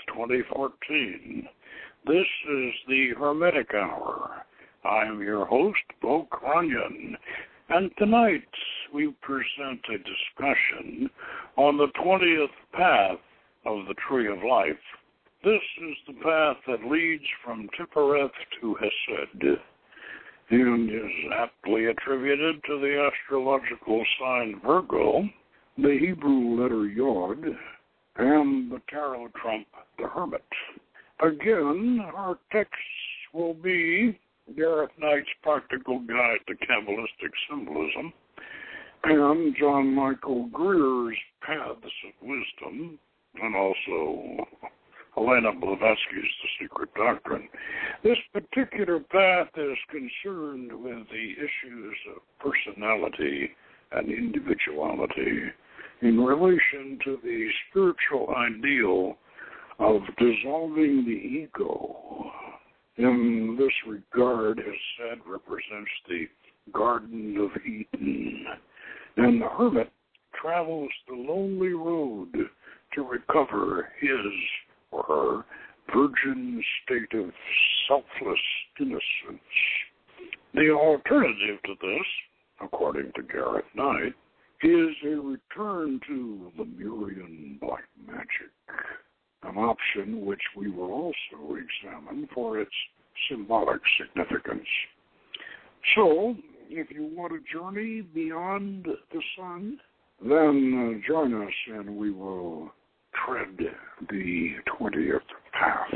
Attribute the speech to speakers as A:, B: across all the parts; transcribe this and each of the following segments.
A: 2014. This is the Hermetic Hour. I'm your host, Bo Kronian, and tonight we present a discussion on the 20th path of the Tree of Life. This is the path that leads from Tiphereth to Hesed, and is aptly attributed to the astrological sign Virgo, the Hebrew letter Yod, and the tarot trump, the Hermit. Again, our texts will be Gareth Knight's Practical Guide to Kabbalistic Symbolism and John Michael Greer's Paths of Wisdom, and also Helena Blavatsky's The Secret Doctrine. This particular path is concerned with the issues of personality and individuality in relation to the spiritual ideal of dissolving the ego. In this regard, Hesed represents the Garden of Eden, and the hermit travels the lonely road to recover his or her virgin state of selfless innocence. The alternative to this, according to Gareth Knight, is a return to Lemurian black magic, an option which we will also examine for its symbolic significance. So, if you want to journey beyond the sun, then join us and we will tread the 20th path.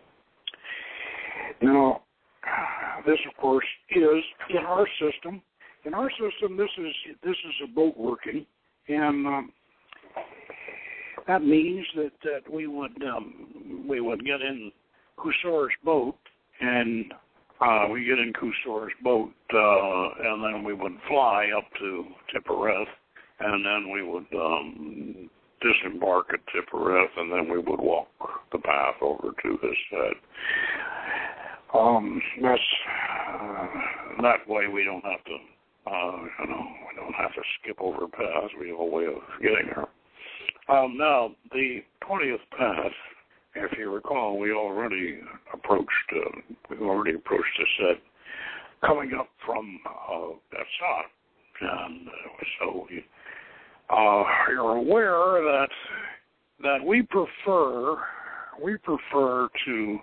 A: Now, this, of course, is in our system. In our system, this is a boat working, and that means that we would get in Kusor's boat, and we get in Kusor's boat, and then we would fly up to Tiphereth, and then we would disembark at Tiphereth, and then we would walk the path over to Hesed. That way we don't have to, we don't have to skip over paths. We have a way of getting there. Now, the 20th path, if you recall, we already approached Hesed coming up from Betzat, and so you're aware that we prefer to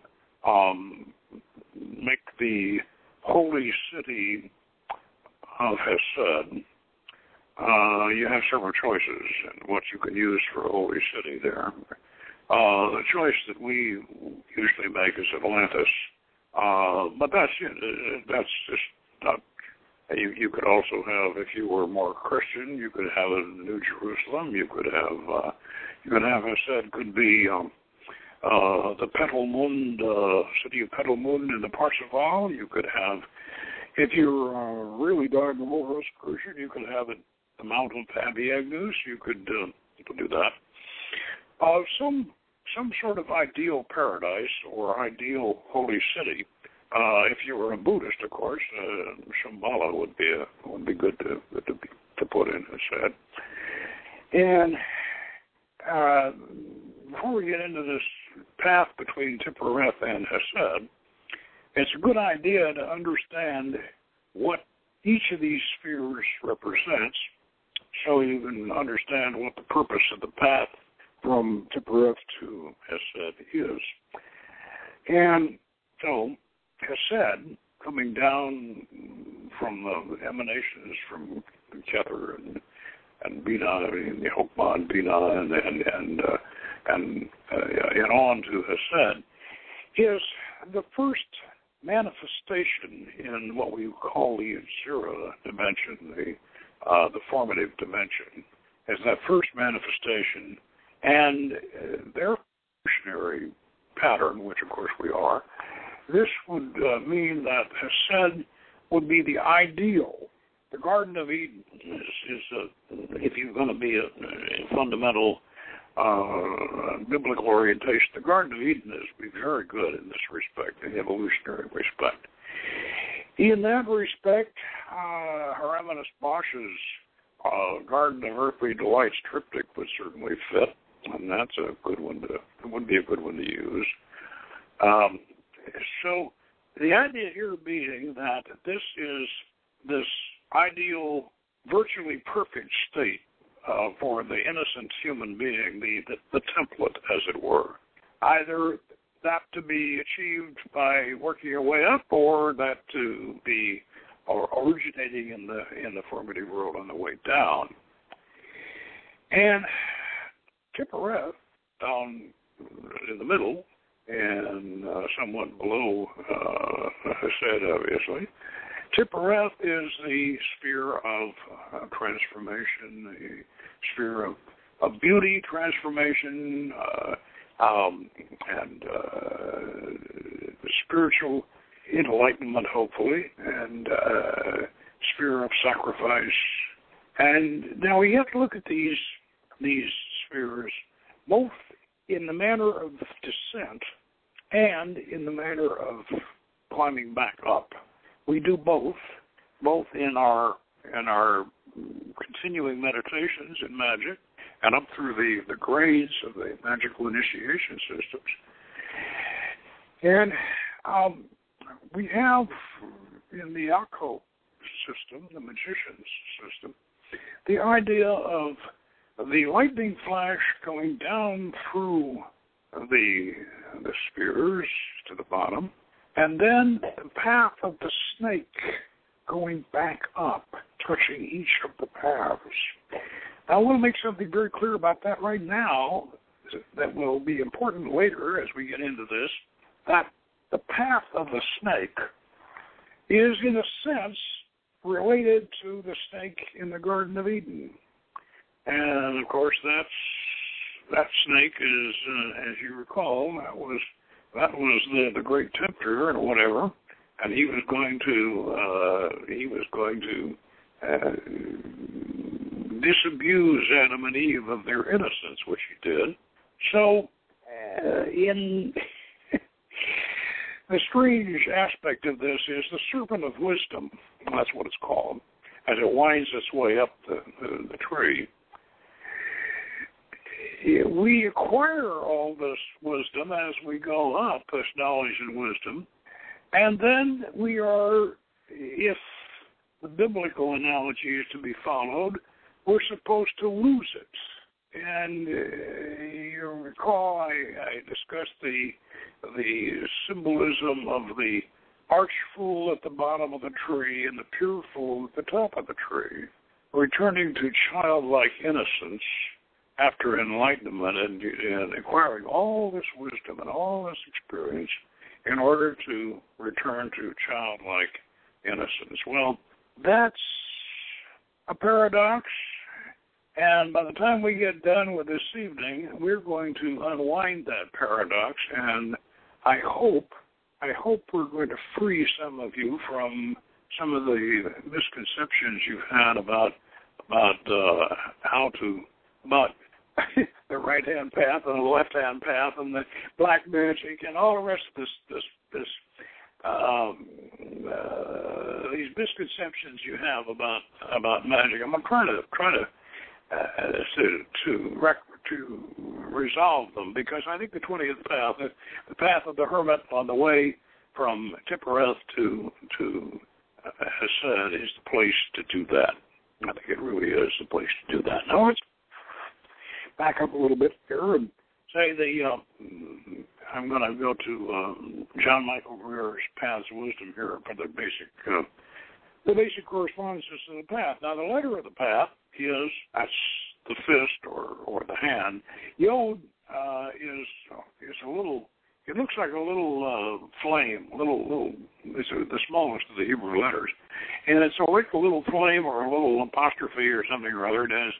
A: make the holy city of Hesed. You have several choices in what you can use for a holy city there. The choice that we usually make is Atlantis, but that's just not. You could also have, if you were more Christian, you could have New Jerusalem. You could have Hesed could be the Petalmund, city of Petalmund in the Parzival. You could have, if you're really dogmatic Christian, you could have it the Mount of Abiagnus. You could do that. Some sort of ideal paradise or ideal holy city. If you were a Buddhist, of course, Shambhala would be good to put in Hesed. And before we get into this path between Tiphereth and Hesed, it's a good idea to understand what each of these spheres represents, so you can understand what the purpose of the path from Tiphereth to Hesed is. And so, Hesed, coming down from the emanations from Kether and Bina, Chokmah and Bina, and on to Hesed, is the first manifestation in what we call the Zera dimension, the formative dimension, is that first manifestation, and their evolutionary pattern, which of course we are. This would mean that Hesed would be the ideal. The Garden of Eden is if you're going to be a fundamental biblical orientation, the Garden of Eden is very good in this respect, in evolutionary respect. In that respect, Hieronymus Bosch's Garden of Earthly Delights triptych would certainly fit. and that's a good one would be a good one to use. So the idea here being that this is this ideal, virtually perfect state for the innocent human being, the template, as it were. Either that to be achieved by working your way up, or that to be originating in the formative world on the way down. And Tiphereth, down in the middle, and somewhat below Hesed, obviously, Tiphereth is the sphere of transformation, the sphere of beauty, transformation, and spiritual enlightenment, hopefully, and sphere of sacrifice. And now we have to look at these spheres both in the manner of descent and in the manner of climbing back up. We do both in our continuing meditations in magic and up through the grades of the magical initiation systems. And we have in the occult system, the magician's system, the idea of the lightning flash going down through the spheres to the bottom, and then the path of the snake going back up, touching each of the paths. Now, I want to make something very clear about that right now that will be important later as we get into this, that the path of the snake is, in a sense, related to the snake in the Garden of Eden. And, of course, that snake is, as you recall, that was the great tempter and whatever, and he was going to disabuse Adam and Eve of their innocence, which he did. So, in the strange aspect of this is the serpent of wisdom. That's what it's called, as it winds its way up the tree. We acquire all this wisdom as we go up, this knowledge and wisdom, and then we are, if the biblical analogy is to be followed, we're supposed to lose it. And you recall I discussed the symbolism of the arch fool at the bottom of the tree and the pure fool at the top of the tree, returning to childlike innocence after enlightenment and acquiring all this wisdom and all this experience in order to return to childlike innocence. Well, that's a paradox, and by the time we get done with this evening, we're going to unwind that paradox, and I hope we're going to free some of you from some of the misconceptions you've had about the right-hand path and the left-hand path and the black magic and all the rest of these misconceptions you have about magic. I'm trying to resolve them, because I think the 20th path, the path of the hermit on the way from Tiphereth to Hesed, is the place to do that. I think it really is the place to do that. Now let's back up a little bit here and say I'm going to go to John Michael Greer's Paths of Wisdom here for the basic correspondences to the path. Now, the letter of the path that's the fist or the hand. Yod is a little. It looks like a little flame, it's the smallest of the Hebrew letters. And it's like a little flame or a little apostrophe or something or other. It has,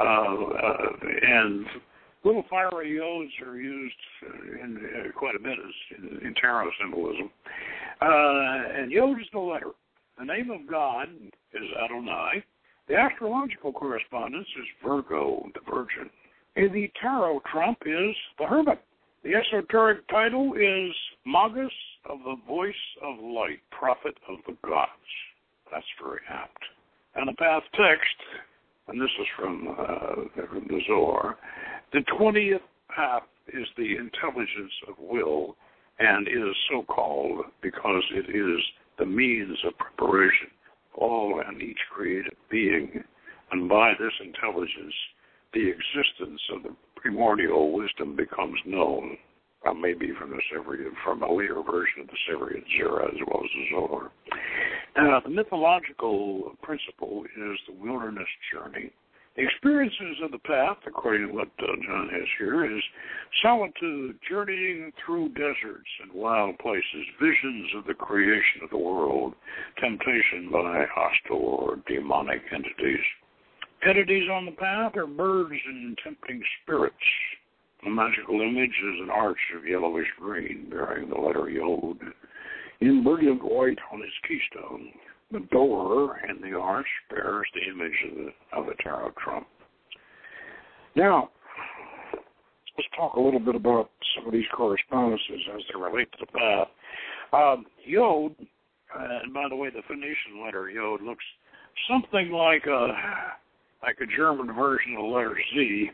A: and little fiery yods are used in quite a bit in tarot symbolism. And yod is the letter. The name of God is Adonai. The astrological correspondence is Virgo, the Virgin. And the tarot trump is the Hermit. The esoteric title is Magus of the Voice of Light, Prophet of the Gods. That's very apt. And the path text, and this is from the Zohar, The 20th path is the intelligence of will, and is so called because it is the means of preparation of all and each created being. And by this intelligence, the existence of the primordial wisdom becomes known. Maybe from a later version of the Siverian Zera as well as the Zohar. Now, the mythological principle is the wilderness journey. The experiences of the path, according to what John has here, is solitude, journeying through deserts and wild places, visions of the creation of the world, temptation by hostile or demonic entities. Entities on the path are birds and tempting spirits. The magical image is an arch of yellowish green bearing the letter Yod in brilliant white on its keystone. The door in the arch bears the image of the tarot trump. Now, let's talk a little bit about some of these correspondences as they relate to the path. Yod, and by the way, the Phoenician letter Yod looks something like a German version of the letter Z.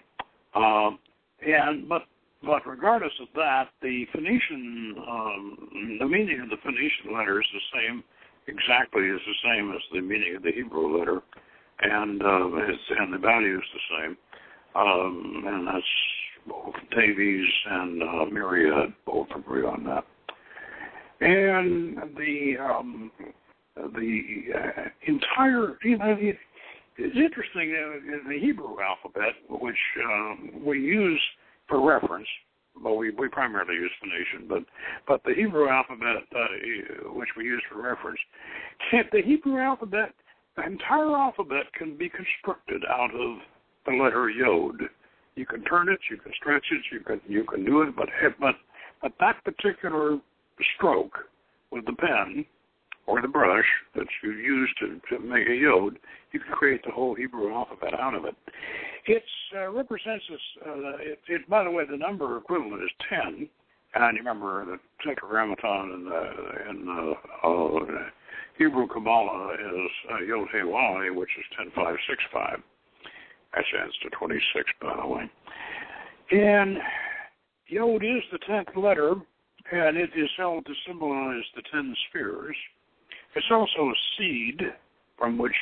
A: But regardless of that, the Phoenician, the meaning of the Phoenician letter is exactly the same as the meaning of the Hebrew letter, and the value is the same. And that's both Davies and Myriad both agree on that. And the entire, it's interesting in the Hebrew alphabet, which we use for reference. Well, we primarily use Phoenician, but the Hebrew alphabet, which we use for reference, the Hebrew alphabet, the entire alphabet can be constructed out of the letter Yod. You can turn it, you can stretch it, you can do it, but that particular stroke with the pen or the brush that you use to make a Yod, you can create the whole Hebrew alphabet out of it. It represents this. By the way, the number equivalent is 10, and you remember the Tetragrammaton in Hebrew Kabbalah is Yod He Waw, which is 10-5-6-5. That stands to 26, by the way. And Yod is the 10th letter, and it is held to symbolize the 10 spheres. It's also a seed from which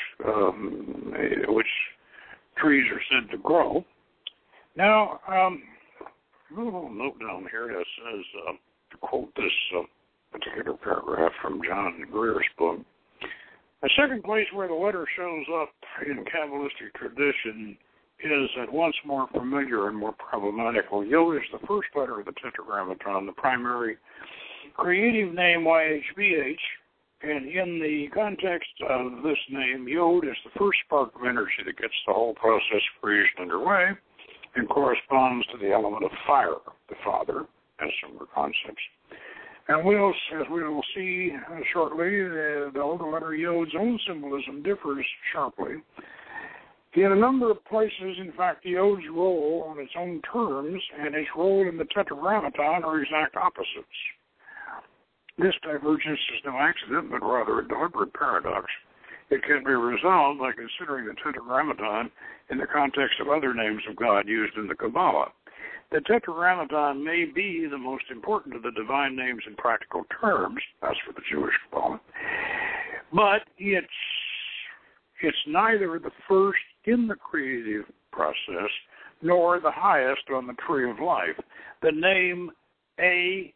A: trees are said to grow. Now, a little note down here that says, to quote this particular paragraph from John Greer's book, the second place where the letter shows up in Kabbalistic tradition is at once more familiar and more problematical. Yod is the first letter of the Tetragrammaton, the primary creative name YHVH, and in the context of this name, Yod is the first spark of energy that gets the whole process of creation underway and corresponds to the element of fire, the Father, and similar concepts. And as we will see shortly, the letter Yod's own symbolism differs sharply. In a number of places, in fact, Yod's role on its own terms and its role in the Tetragrammaton are exact opposites. This divergence is no accident, but rather a deliberate paradox. It can be resolved by considering the Tetragrammaton in the context of other names of God used in the Kabbalah. The Tetragrammaton may be the most important of the divine names in practical terms, that's for the Jewish Kabbalah, but it's neither the first in the creative process nor the highest on the tree of life. The name AHIH,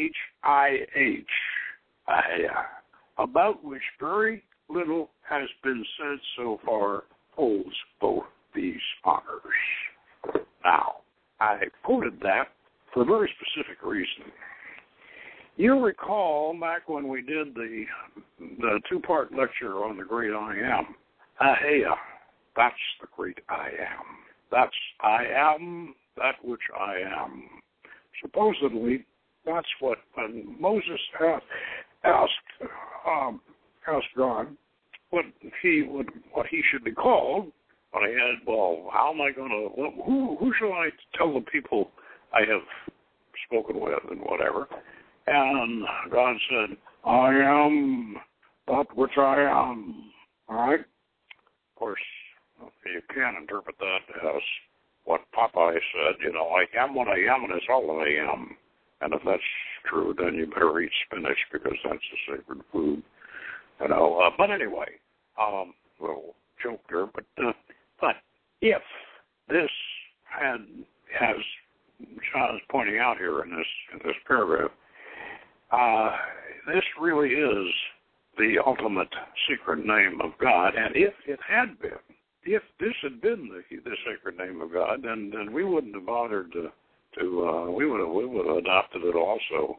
A: about which very little has been said so far, holds both these honors. Now, I quoted that for a very specific reason. You'll recall back when we did the two-part lecture on the great I Am. Ahea, that's the great I Am. That's I am that which I am. Supposedly, that's what when Moses asked God what he should be called. But he had, how am I going to? Who shall I tell the people I have spoken with and whatever? And God said, I am that which I am. All right. Of course, you can interpret that as what Popeye said, I am what I am and it's all that I am. And if that's true, then you better eat spinach because that's a sacred food. But anyway, little joke there. But if this has John is pointing out here in this paragraph, this really is the ultimate secret name of God. And if it had been, if this had been the sacred name of God, then we wouldn't have bothered we would have adopted it also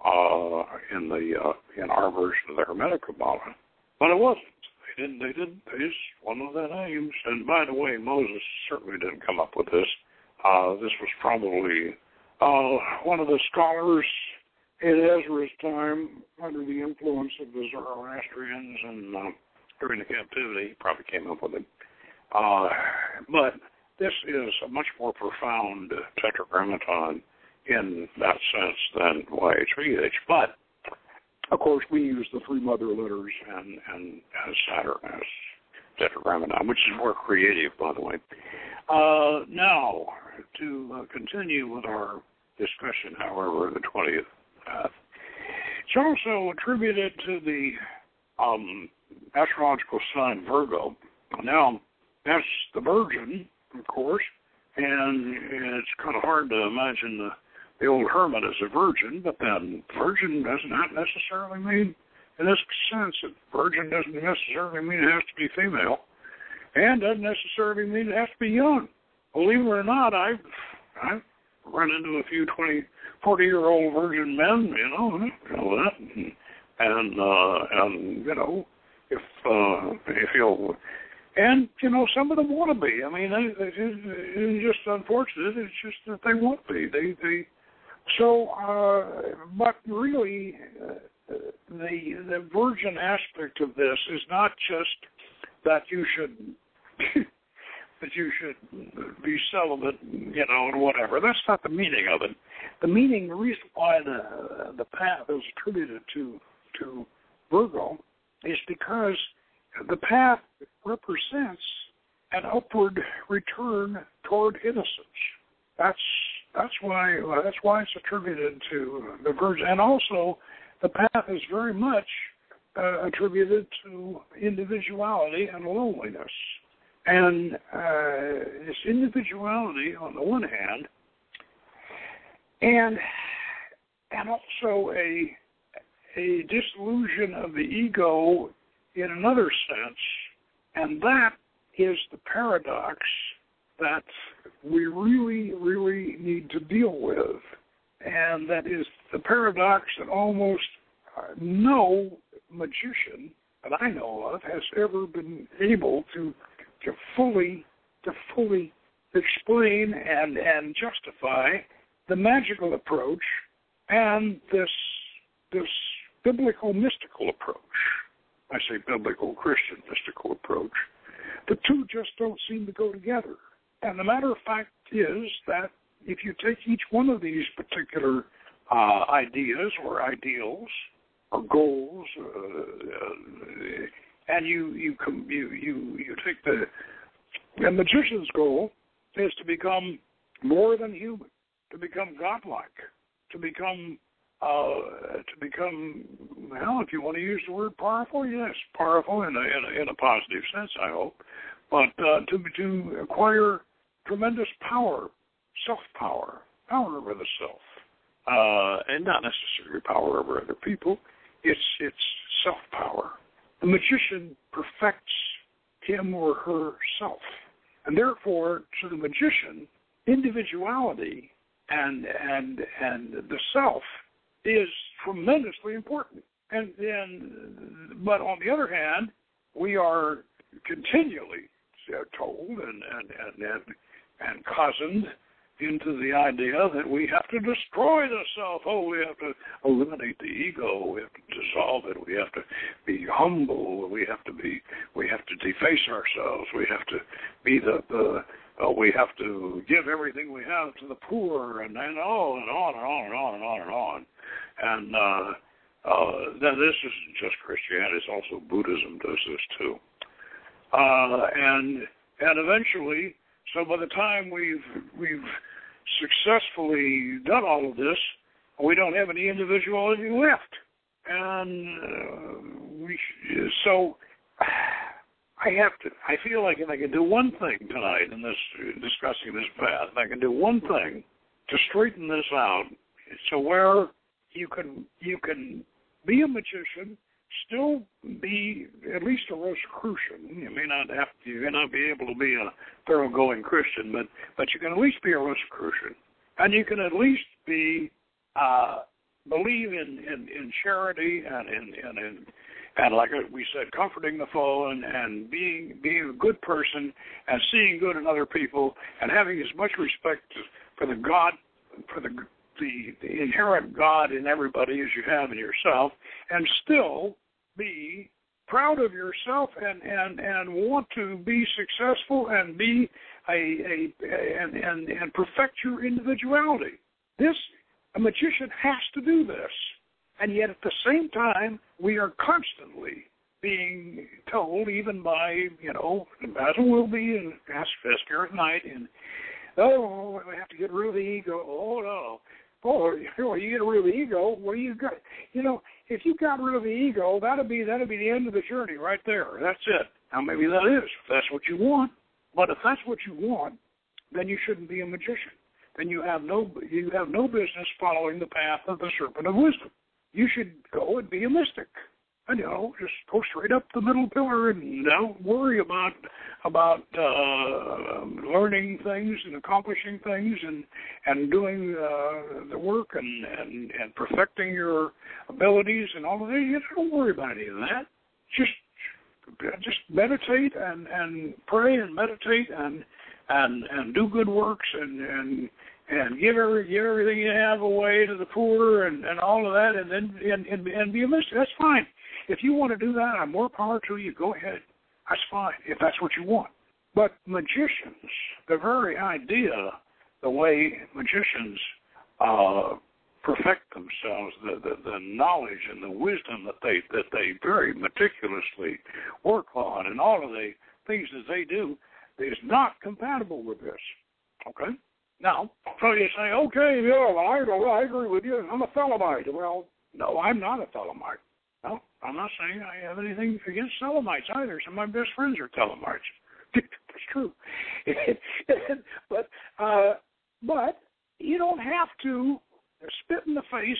A: in our version of the Hermetic Kabbalah. But it wasn't. They didn't. It's one of the names. And by the way, Moses certainly didn't come up with this. This was probably one of the scholars in Ezra's time, under the influence of the Zoroastrians and during the captivity, he probably came up with it. But this is a much more profound tetragrammaton in that sense than YHVH. But, of course, we use the three mother letters and Saturn as tetragrammaton, which is more creative, by the way. Now, to continue with our discussion, however, the 20th path, it's also attributed to the astrological sign Virgo. Now, that's the Virgin, of course, and it's kind of hard to imagine the old hermit as a virgin, but then virgin does not necessarily mean, in this sense, that virgin doesn't necessarily mean it has to be female, and doesn't necessarily mean it has to be young. Believe it or not, I've run into a few 40-year-old virgin men, if you'll. And, some of them want to be. I mean, it's just unfortunate. It's just that they want to be. But really, the virgin aspect of this is not just that you should be celibate, and whatever. That's not the meaning of it. The reason why the path is attributed to Virgo is because the path represents an upward return toward innocence. That's why it's attributed to the Virgin, and also the path is very much attributed to individuality and loneliness. And this individuality on the one hand, and also a disillusion of the ego in another sense, and that is the paradox that we really, really need to deal with. And that is the paradox that almost no magician that I know of has ever been able to fully explain and justify the magical approach and this biblical mystical approach. I say biblical Christian mystical approach. The two just don't seem to go together. And the matter of fact is that if you take each one of these particular ideas or ideals or goals, and you take the magician's goal is to become more than human, to become godlike, to become well, if you want to use the word powerful, yes, powerful in a positive sense, I hope, but to acquire tremendous power, self-power, power over the self, and not necessarily power over other people. It's self-power. The magician perfects him or herself, and therefore, to the magician, individuality and the self is tremendously important. But on the other hand, we are continually told and cozened into the idea that we have to destroy the self. We have to eliminate the ego. We have to dissolve it. We have to be humble. We have to deface ourselves. We have to be we have to give everything we have to the poor, and on and on and on and on and on and on. And then this isn't just Christianity; it's also Buddhism does this too. And eventually, So by the time we've successfully done all of this, we don't have any individuality left. And so I feel like if I can do one thing tonight in this discussing this path, I can do one thing to straighten this out, so where you can be a magician, still be at least a Rosicrucian. You may not be able to be a thoroughgoing Christian, but you can at least be a Rosicrucian, and you can at least be believe in charity and like we said, comforting the foe and being a good person and seeing good in other people and having as much respect for the God, for the inherent God in everybody as you have in yourself, and still be proud of yourself and want to be successful and be and perfect your individuality. A magician has to do this. And yet at the same time, we are constantly being told, even by, Basil will be in Asphyster at night, and, we have to get rid of the ego. Oh, no. Oh, you get rid of the ego, what do you got? If you got rid of the ego, that'll be the end of the journey right there. That's it. Now, maybe that is, if that's what you want. But if that's what you want, then you shouldn't be a magician. Then you have no business following the path of the serpent of wisdom. You should go and be a mystic, and just go straight up the middle pillar and don't worry about learning things and accomplishing things and doing the work and perfecting your abilities and all of that. You don't worry about any of that. Just meditate and pray and meditate and do good works and give everything you have away to the poor and all of that, and then and be a mystic. That's fine. If you want to do that, I'm more power to you. Go ahead. That's fine if that's what you want. But magicians, the very idea, the way magicians perfect themselves, the knowledge and the wisdom that they very meticulously work on, and all of the things that they do, is not compatible with this. Okay. Now, so you say, okay, I agree with you. I'm a Thelemite. Well, no, I'm not a Thelemite. No, I'm not saying I have anything against Thelemites either. Some of my best friends are Thelemites. That's true. But you don't have to spit in the face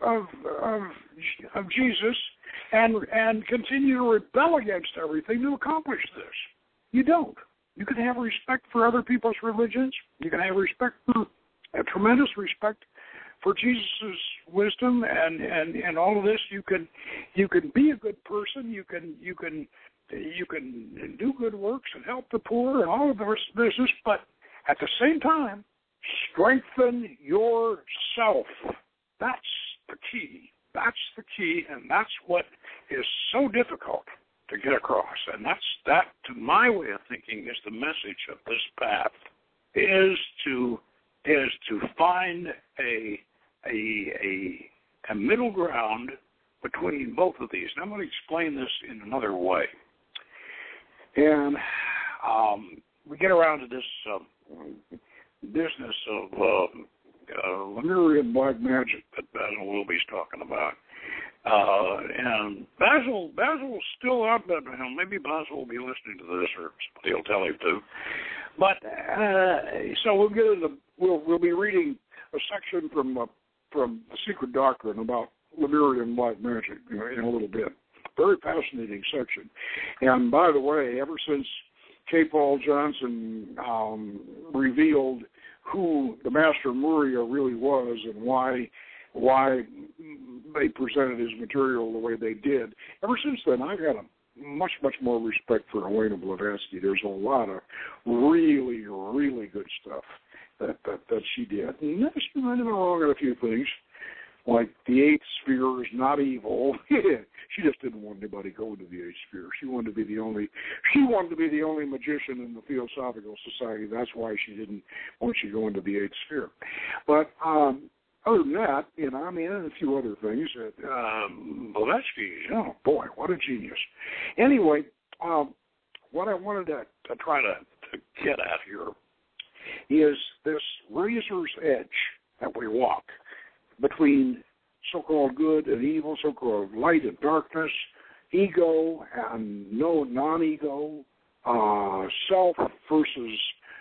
A: of Jesus and continue to rebel against everything to accomplish this. You don't. You can have respect for other people's religions. You can have a tremendous respect for Jesus' wisdom and all of this. You can be a good person. You can do good works and help the poor and all of the rest of the business. But at the same time, strengthen yourself. That's the key. That's the key, and that's what is so difficult to get across. And that, to my way of thinking, is the message of this path, is to find a middle ground between both of these. And I'm going to explain this in another way. And we get around to this business of Lemurian black magic that Basil Wilby's talking about. And Basil's still out, but maybe Basil will be listening to this, or somebody will tell him to. But so we'll be reading a section from The Secret Doctrine about Lemurian black magic in a little bit. Very fascinating section. And by the way, ever since K. Paul Johnson revealed who the Master Muria really was and why they presented his material the way they did, ever since then I've had a much more respect for Helena Blavatsky. There's a lot of really, really good stuff that she did. And she might have been wrong on a few things, like the eighth sphere is not evil. She just didn't want anybody going to the eighth sphere. She wanted to be the only magician in the Theosophical Society. That's why she didn't want you going to the eighth sphere. But other than that, and a few other things. Blavatsky, oh boy, what a genius. Anyway, what I wanted to try to get at here is this razor's edge that we walk between so-called good and evil, so-called light and darkness, ego and non-ego, self versus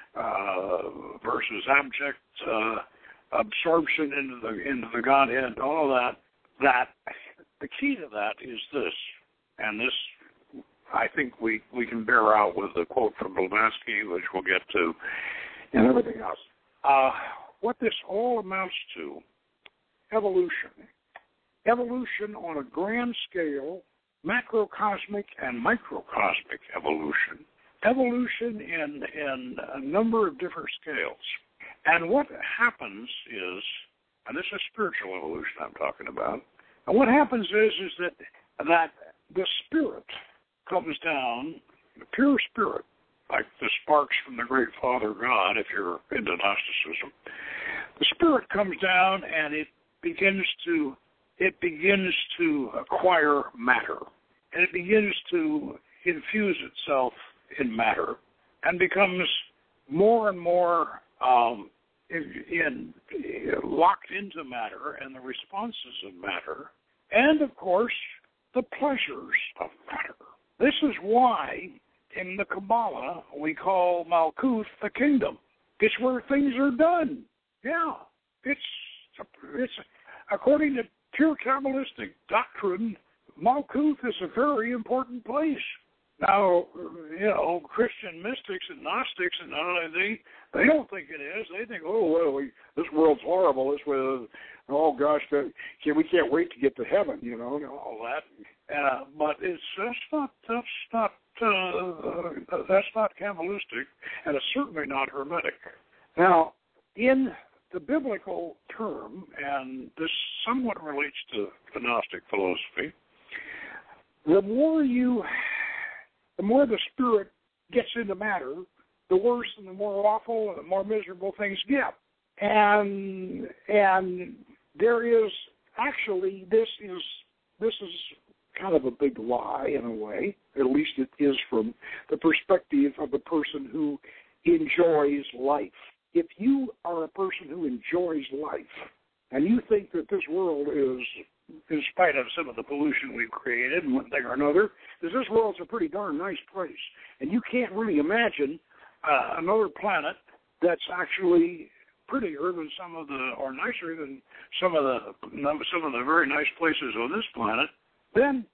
A: abject absorption into the Godhead, all of that. The key to that is this, and this I think we can bear out with the quote from Blavatsky, which we'll get to, and everything else. What this all amounts to, evolution. Evolution on a grand scale, macrocosmic and microcosmic evolution. Evolution in a number of different scales. And what happens is, and this is spiritual evolution I'm talking about, and what happens is that the spirit comes down, the pure spirit, like the sparks from the great Father God, if you're into Gnosticism. The spirit comes down and it begins to acquire matter, and it begins to infuse itself in matter, and becomes more and more locked into matter and the responses of matter, and of course the pleasures of matter. This is why in the Kabbalah we call Malkuth the kingdom. It's where things are done. Yeah, it's according to pure Kabbalistic doctrine, Malkuth is a very important place. Now, Christian mystics and Gnostics and they don't think it is. They think, this world's horrible. This was, we can't wait to get to heaven, all that. But that's not Kabbalistic, and it's certainly not Hermetic. Now, in the biblical term, and this somewhat relates to the Gnostic philosophy, the more the spirit gets into matter, the worse and the more awful and the more miserable things get. And there is actually, this is kind of a big lie in a way, at least it is from the perspective of a person who enjoys life. If you are a person who enjoys life, and you think that this world is, in spite of some of the pollution we've created and one thing or another, this world's a pretty darn nice place, and you can't really imagine another planet that's actually prettier than or nicer than some of the very nice places on this planet, then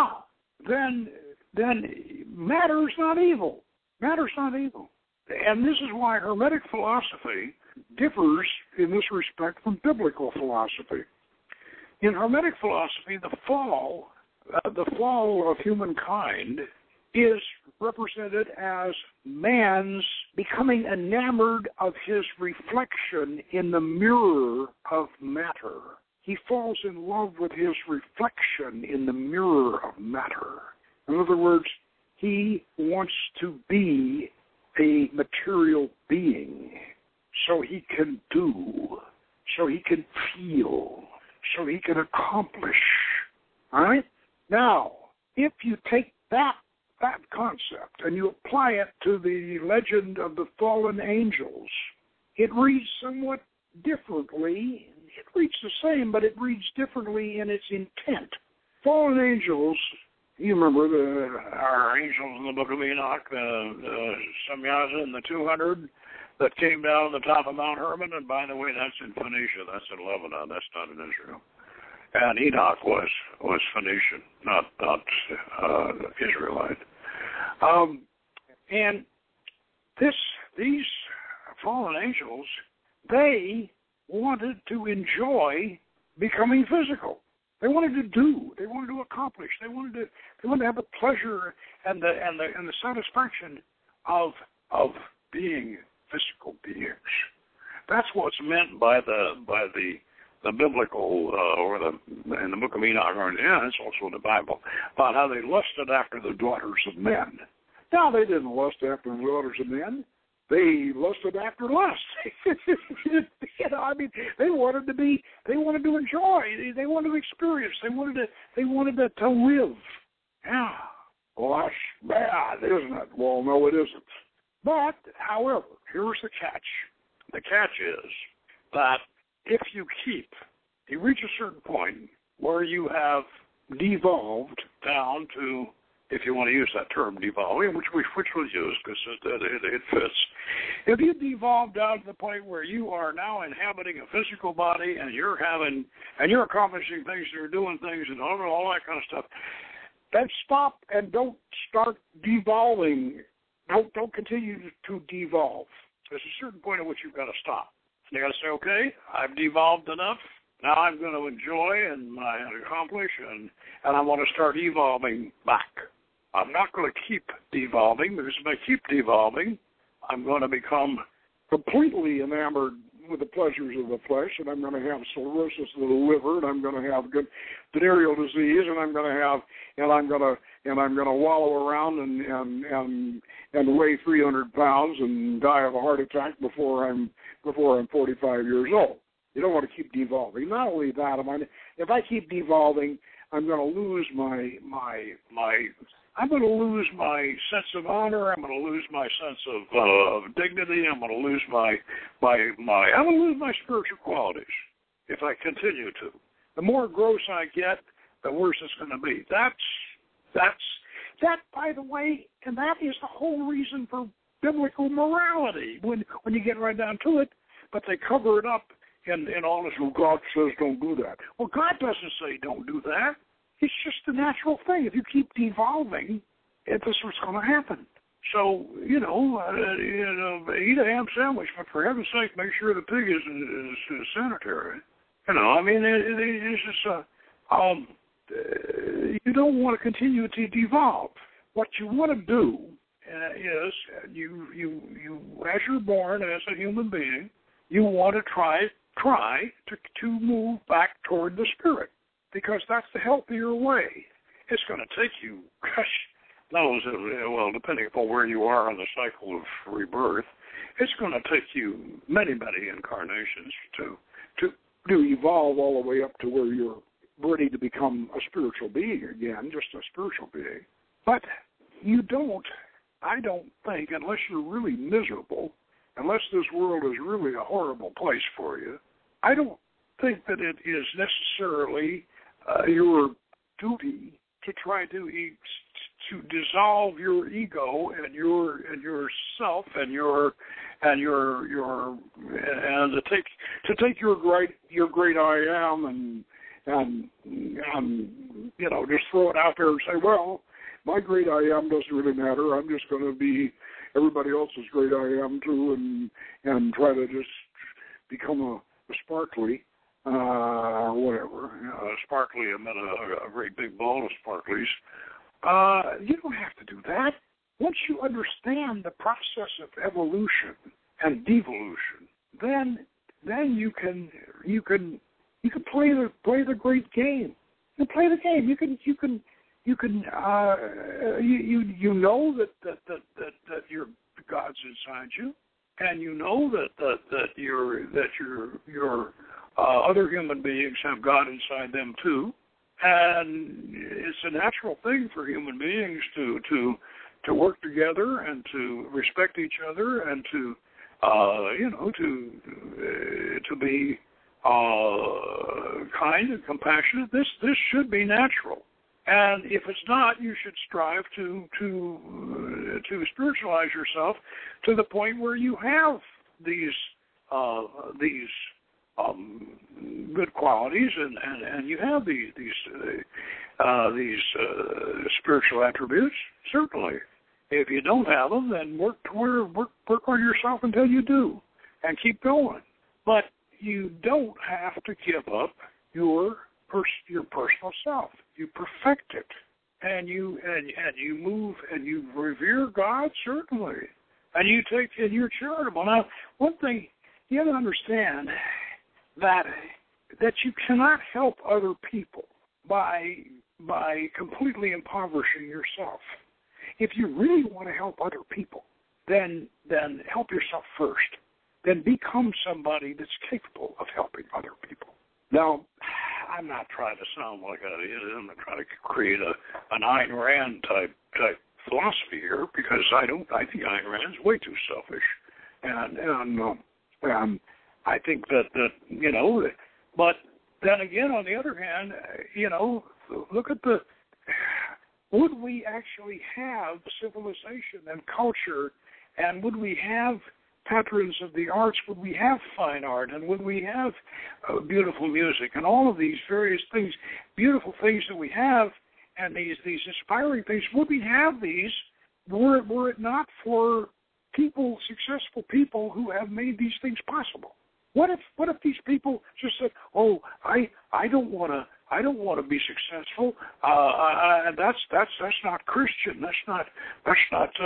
A: matter's not evil. Matter's not evil. And this is why Hermetic philosophy differs in this respect from biblical philosophy. In Hermetic philosophy, the fall of humankind is represented as man's becoming enamored of his reflection in the mirror of matter. He falls in love with his reflection in the mirror of matter. In other words, he wants to be a material being so he can do, so he can feel, so he can accomplish. All right? Now, if you take that concept and you apply it to the legend of the fallen angels, it reads somewhat differently. It reads the same, but it reads differently in its intent. Fallen angels, you remember our angels in the Book of Enoch, Samyaza and the 200 that came down the top of Mount Hermon, and by the way, that's in Phoenicia, that's in Lebanon, that's not in Israel. And Enoch was Phoenician, not Israelite. And these fallen angels, they wanted to enjoy becoming physical. They wanted to do. They wanted to accomplish. They wanted to have the pleasure and the satisfaction of being physical beings. That's what's meant by the biblical in the Book of Enoch, and it's also in the Bible, about how they lusted after the daughters of men. Now, they didn't lust after the daughters of men. They lusted after lust. They wanted to enjoy. They wanted to experience. They wanted to live. Yeah. Well, that's bad, isn't it? Well, no, it isn't. But, however, here's the catch. the catch is that if you reach a certain point where you have devolved down to, if you want to use that term, devolving, which we'll use because it fits. If you devolve down to the point where you are now inhabiting a physical body and you're accomplishing things, you're doing things, and all that kind of stuff, then stop and don't start devolving. Don't continue to devolve. There's a certain point at which you've got to stop. You got to say, okay, I've devolved enough. Now I'm going to enjoy and accomplish, and I want to start evolving back. I'm not going to keep devolving, because if I keep devolving, I'm going to become completely enamored with the pleasures of the flesh, and I'm going to have cirrhosis of the liver, and I'm going to have venereal disease, and I'm going to wallow around and weigh 300 pounds and die of a heart attack before I'm 45 years old. You don't want to keep devolving. Not only that, if I keep devolving, I'm going to lose my sense of honor. I'm going to lose my sense of dignity. I'm going to lose my spiritual qualities if I continue to. The more gross I get, the worse it's going to be. That, by the way, and that is the whole reason for biblical morality when you get right down to it. But they cover it up in all this. Well, God says don't do that. Well, God doesn't say don't do that. It's just the natural thing. If you keep devolving, this is what's going to happen. So, eat a ham sandwich, but for heaven's sake, make sure the pig is sanitary. It's just, you don't want to continue to devolve. What you want to do is, you as you're born as a human being, you want to try to move back toward the spirit, because that's the healthier way. It's going to take you, depending upon where you are on the cycle of rebirth, it's going to take you many, many incarnations to evolve all the way up to where you're ready to become a spiritual being again, just a spiritual being. But I don't think, unless you're really miserable, unless this world is really a horrible place for you, I don't think that it is necessarily your duty to try to dissolve your ego and yourself and to take your great I am and just throw it out there and say, well, my great I am doesn't really matter. I'm just going to be everybody else's great I am too, and try to just become a sparkly, or whatever. Sparkly, I meant a great big ball of sparklies. You don't have to do that. Once you understand the process of evolution and devolution, then you can play the great game. You play the game. You know that your God's inside you, and you know that your other human beings have God inside them too, and it's a natural thing for human beings to work together and to respect each other and to be kind and compassionate. This should be natural. And if it's not, you should strive to spiritualize yourself to the point where you have these good qualities and you have these spiritual attributes. Certainly, if you don't have them, then work on yourself until you do, and keep going. But you don't have to give up your personal self. You perfect it, and you move and you revere God, certainly, and you're charitable. Now, one thing you have to understand that you cannot help other people by completely impoverishing yourself. If you really want to help other people, then help yourself first. Then become somebody that's capable of helping other people. Now, I'm not trying to sound like I'm not trying to create an Ayn Rand type philosophy here, because I think Ayn Rand's way too selfish, and I think that but then again, on the other hand, look at would we actually have civilization and culture, and would we have patrons of the arts, would we have fine art, and would we have beautiful music, and all of these various things, beautiful things that we have, and these inspiring things, would we have these were it not for successful people who have made these things possible? What if these people just said, "Oh, I don't want to be successful. That's not Christian. That's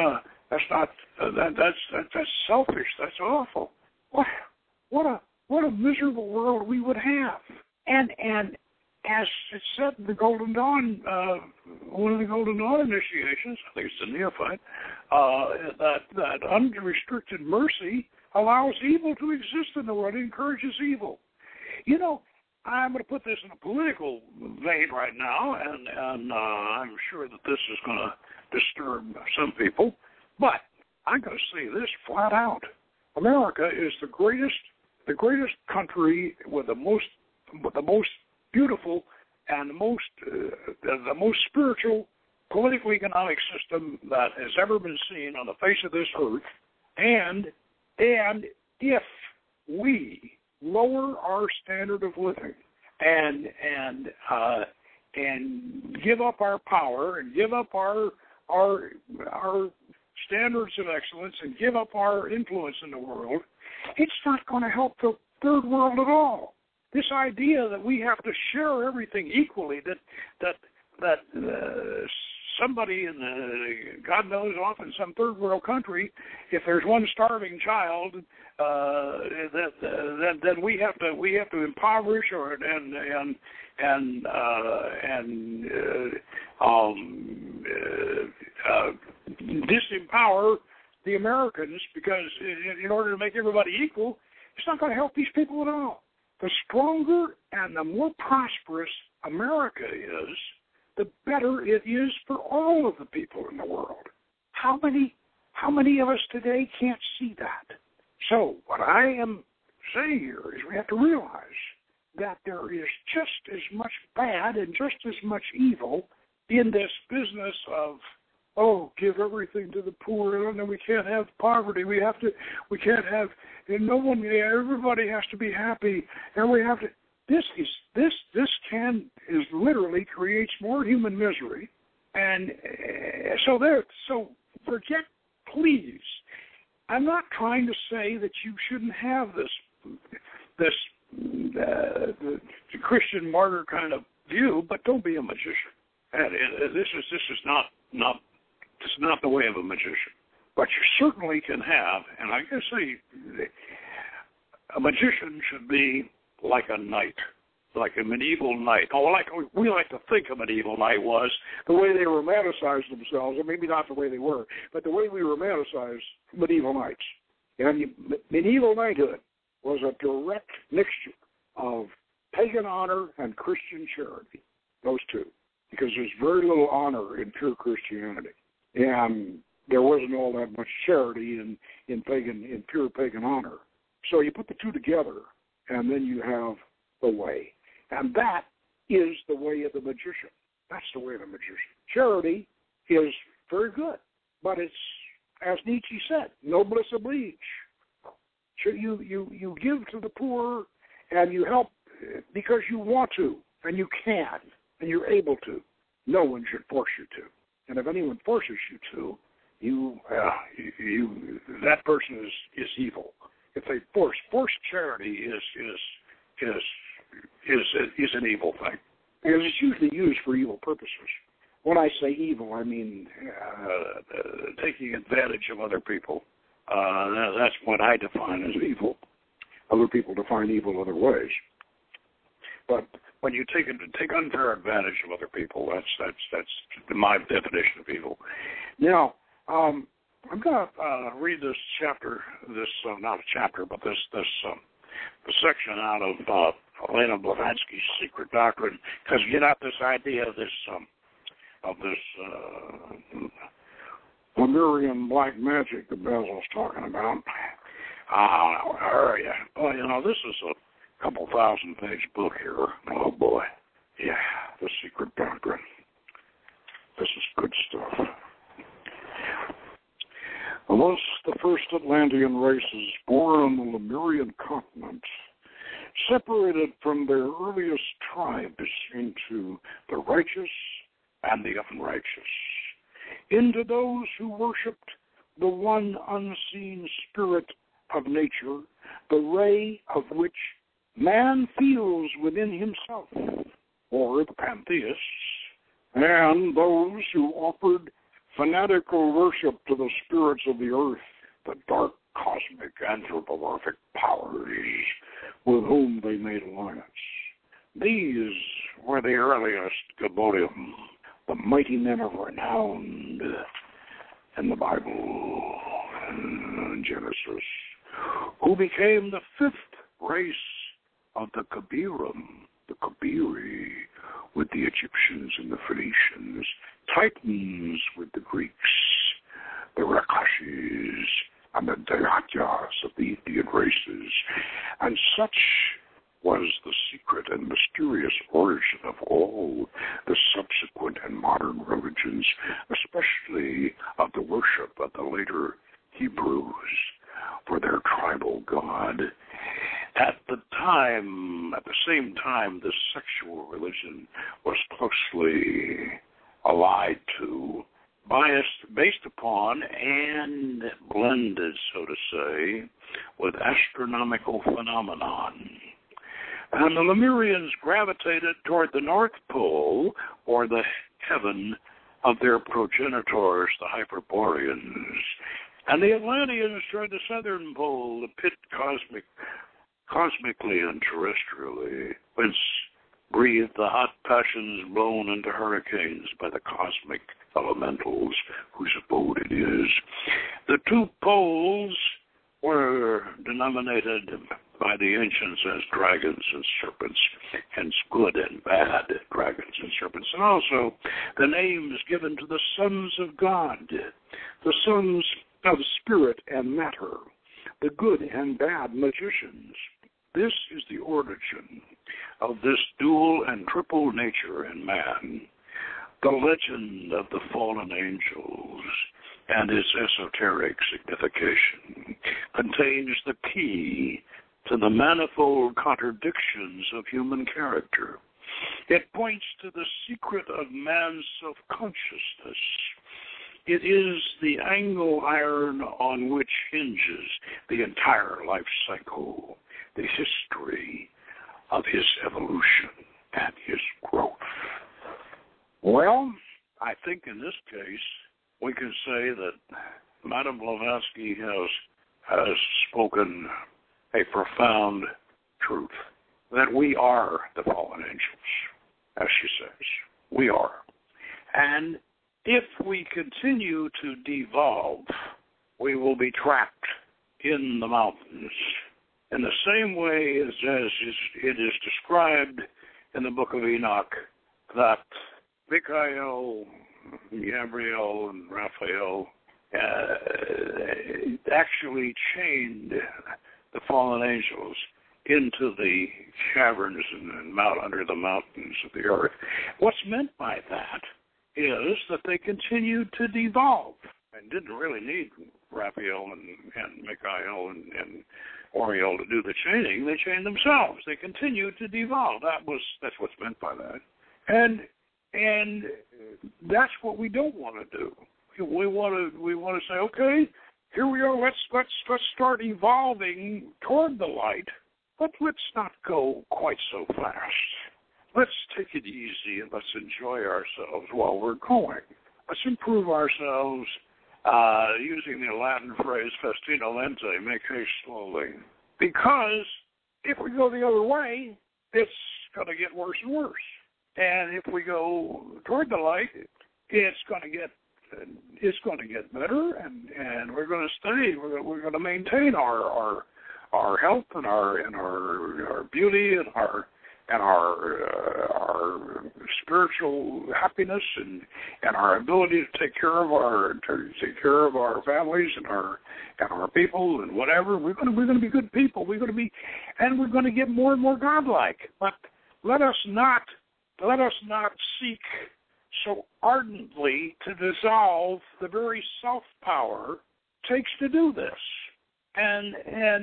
A: selfish. That's awful." What a miserable world we would have. And as it said in the Golden Dawn, one of the Golden Dawn initiations, I think it's the Neophyte, that unrestricted mercy allows evil to exist in the world. It encourages evil. I'm going to put this in a political vein right now, and I'm sure that this is going to disturb some people, but I'm going to say this flat out: America is the greatest country with the most beautiful and the most spiritual political economic system that has ever been seen on the face of this earth, and if we lower our standard of living and give up our power and give up our standards of excellence and give up our influence in the world, it's not going to help the third world at all. This idea that we have to share everything equally, that somebody in God knows off in some third world country, if there's one starving child, then we have to impoverish and disempower the Americans, because in order to make everybody equal, it's not going to help these people at all. The stronger and the more prosperous America is, the better it is for all of the people in the world. How many of us today can't see that? So what I am saying here is we have to realize that there is just as much bad and just as much evil in this business of, give everything to the poor, and then we can't have poverty. Everybody has to be happy, and we have to. This literally creates more human misery, and so forget, please. I'm not trying to say that you shouldn't have this Christian martyr kind of view, but don't be a magician. And this is not the way of a magician. But you certainly can have, and I guess a magician should be like a knight, like a medieval knight. Like we like to think a medieval knight was, the way they romanticized themselves, or maybe not the way they were, but the way we romanticize medieval knights. And medieval knighthood was a direct mixture of pagan honor and Christian charity, those two, because there's very little honor in pure Christianity. And there wasn't all that much charity in pure pagan honor. So you put the two together, and then you have the way. And that is the way of the magician. That's the way of the magician. Charity is very good, but it's, as Nietzsche said, noblesse oblige. You give to the poor, and you help because you want to, and you can, and you're able to. No one should force you to. And if anyone forces you to, that person is evil. If they forced charity is an evil thing, because it's usually used for evil purposes. When I say evil, I mean taking advantage of other people. That's what I define as evil. Other people define evil other ways. But when you take unfair advantage of other people, that's my definition of evil. Now, I'm going to read this chapter. Not a chapter, but this section out of Elena Blavatsky's Secret Doctrine, because you got this idea of this Lemurian black magic that Basil's talking about. Yeah. Well, this is a couple 1,000-page book here. Oh, boy. Yeah, The Secret Doctrine. This is good stuff. Thus, the first Atlantean races born on the Lemurian continent separated from their earliest tribes into the righteous and the unrighteous, into those who worshipped the one unseen spirit of nature, the ray of which man feels within himself, or the pantheists, and those who offered fanatical worship to the spirits of the earth, the dark cosmic anthropomorphic powers with whom they made alliance. These were the earliest Gabodium, the mighty men of renown in the Bible, in Genesis, who became the fifth race of the Kabirim, the Kabiri, with the Egyptians and the Phoenicians, Titans with the Greeks, the Rakashis, and the Dayatyas of the Indian races. And such was the secret and mysterious origin of all the subsequent and modern religions, especially of the worship of the later Hebrews for their tribal god. At the same time, this sexual religion was closely allied to, based upon, and blended, so to say, with astronomical phenomenon. And the Lemurians gravitated toward the North Pole, or the heaven of their progenitors, the Hyperboreans. And the Atlanteans toward the Southern Pole, the pit cosmically and terrestrially, whence breathed the hot passions blown into hurricanes by the cosmic elementals whose abode it is. The two poles were denominated by the ancients as dragons and serpents, hence good and bad dragons and serpents, and also the names given to the sons of God, the sons of spirit and matter, the good and bad magicians. This is the origin of this dual and triple nature in man. The legend of the fallen angels and its esoteric signification contains the key to the manifold contradictions of human character. It points to the secret of man's self-consciousness. It is the angle iron on which hinges the entire life cycle, the history of his evolution and his growth. Well, I think in this case, we can say that Madame Blavatsky has spoken a profound truth, that we are the fallen angels, as she says. We are. And if we continue to devolve, we will be trapped in the mountains in the same way as it is described in the book of Enoch that Michael, Gabriel, and Raphael actually chained the fallen angels into the caverns and under the mountains of the earth. What's meant by that is that they continued to devolve and didn't really need Raphael and Michael and Oriel to do the chaining. They chained themselves. They continued to devolve. That's what's meant by that. And that's what we don't want to do. We want to say, okay, here we are. Let's start evolving toward the light, but let's not go quite so fast. Let's take it easy and let's enjoy ourselves while we're going. Let's improve ourselves using the Latin phrase festina lente, make haste slowly. Because if we go the other way, it's going to get worse and worse. And if we go toward the light, it's going to get better, and we're going to stay. We're going to maintain our health and our beauty and our our spiritual happiness and our ability to take care of our families and our people and whatever. We're going to be good people. We're going to get more and more godlike. But let us not seek so ardently to dissolve the very self-power it takes to do this. And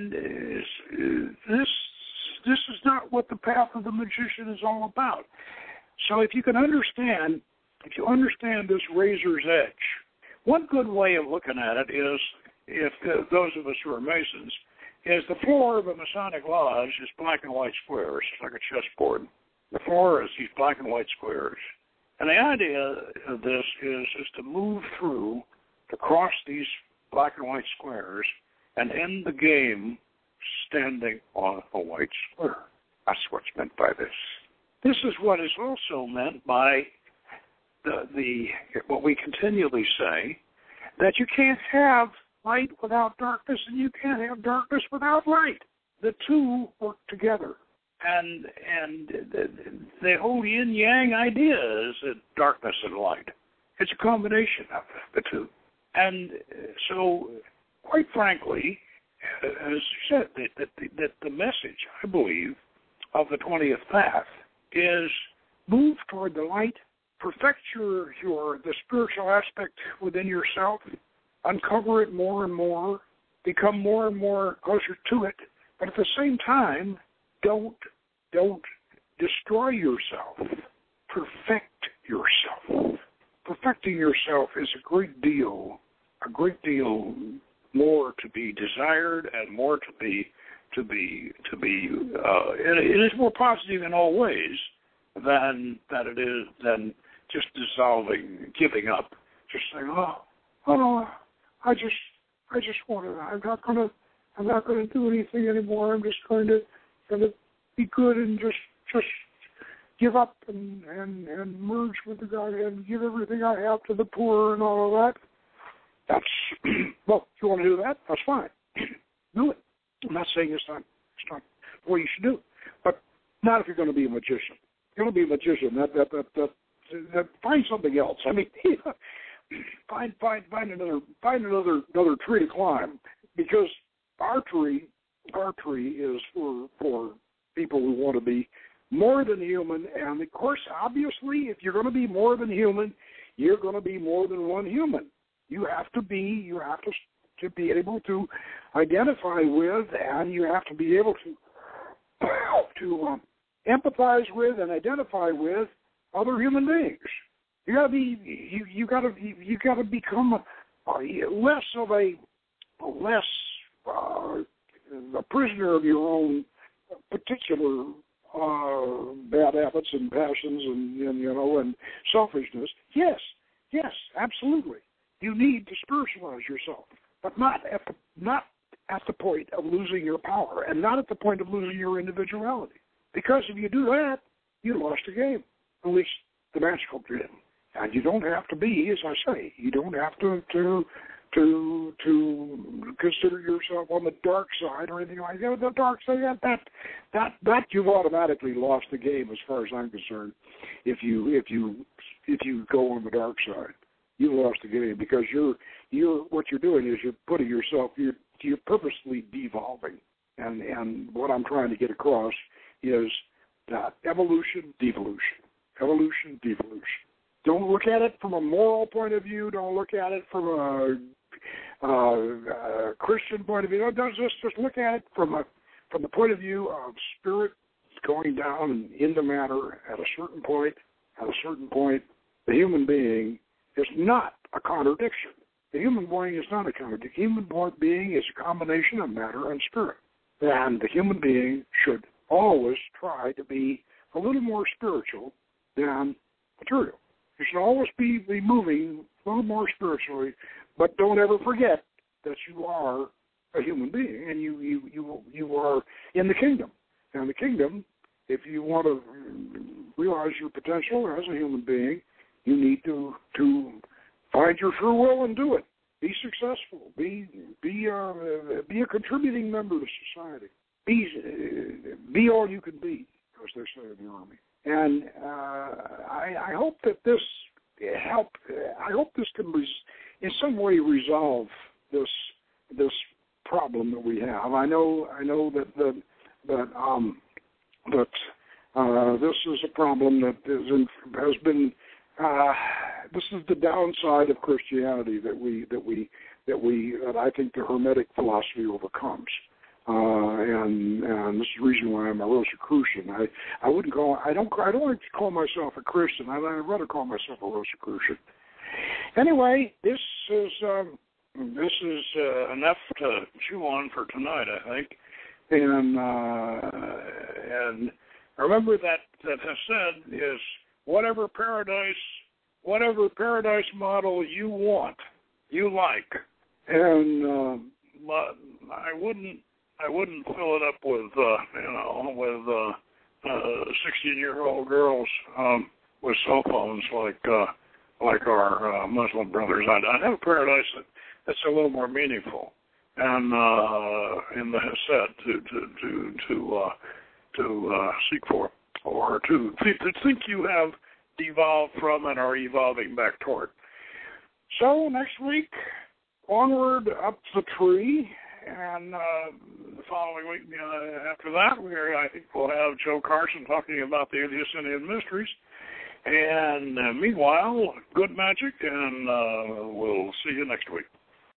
A: this is not what the path of the magician is all about. So if you understand this razor's edge, one good way of looking at it is, if those of us who are Masons, is the floor of a Masonic lodge is black and white squares. It's like a chessboard. The floor is these black and white squares. And the idea of this is to move through, to cross these black and white squares, and end the game standing on a white square. That's what's meant by this. This is what is also meant by the what we continually say, that you can't have light without darkness, and you can't have darkness without light. The two work together. And the whole yin-yang idea is darkness and light. It's a combination of the two. And so, quite frankly, as you said, that the message, I believe, of the 20th path is move toward the light, perfect the spiritual aspect within yourself, uncover it more and more, become more and more closer to it, but at the same time, don't destroy yourself. Perfect yourself. Perfecting yourself is a great deal more to be desired and more to be it is more positive in all ways than just dissolving, giving up, just saying, oh no, I just want to. I'm not gonna do anything anymore. I'm just going to be good and just give up and merge with the Godhead and give everything I have to the poor and all of that. That's well, if you want to do that, that's fine. Do it. I'm not saying it's not what you should do, but not if you're going to be a magician. If you're going to be a magician, that find something else. I mean, find another tree to climb, because our tree is for people who want to be more than human. And of course, obviously, if you're going to be more than human, you're going to be more than one human. You have to be able to identify with, and you have to be able to empathize with and identify with other human beings. You got to become less a prisoner of your own particular bad habits and passions and selfishness. Yes, absolutely. You need to spiritualize yourself, but not at the point of losing your power, and not at the point of losing your individuality. Because if you do that, you lost the game, at least the magical game. And you don't have to be, as I say, you don't have to consider yourself on the dark side or anything like that. The dark side, that you've automatically lost the game, as far as I'm concerned. If you go on the dark side, you lost the game, because what you're doing is you're putting yourself, you're purposely devolving. And what I'm trying to get across is that evolution, devolution. Evolution, devolution. Don't look at it from a moral point of view. Don't look at it from a Christian point of view. Don't just look at it from the point of view of spirit going down and into matter at a certain point. At a certain point, the human being is not a contradiction. The human being is not a contradiction. The human being is a combination of matter and spirit. And the human being should always try to be a little more spiritual than material. You should always be moving a little more spiritually, but don't ever forget that you are a human being, and you are in the kingdom. And the kingdom, if you want to realize your potential as a human being, you need to find your true will and do it. Be successful. Be a contributing member to society. Be all you can be.
B: as they say in the Army. And I hope that this I hope this can in some way resolve this problem that we have. I know that this is a problem that has been. This is the downside of Christianity that I think the Hermetic philosophy overcomes. And this is the reason why I'm a Rosicrucian. I don't like to call myself a Christian. I'd rather call myself a Rosicrucian. Anyway, this is enough to chew on for tonight, I think. And remember that Hesed is whatever paradise model you want, you like, and but I wouldn't fill it up with 16-year-old girls with cell phones like our Muslim brothers. I'd have a paradise that's a little more meaningful, and in the Hesed to seek for, or to think you have devolved from and are evolving back toward. So next week, onward up the tree, and the following week after that, I think we'll have Joe Carson talking about the Eleusinian mysteries. And meanwhile, good magic, and we'll see you next week.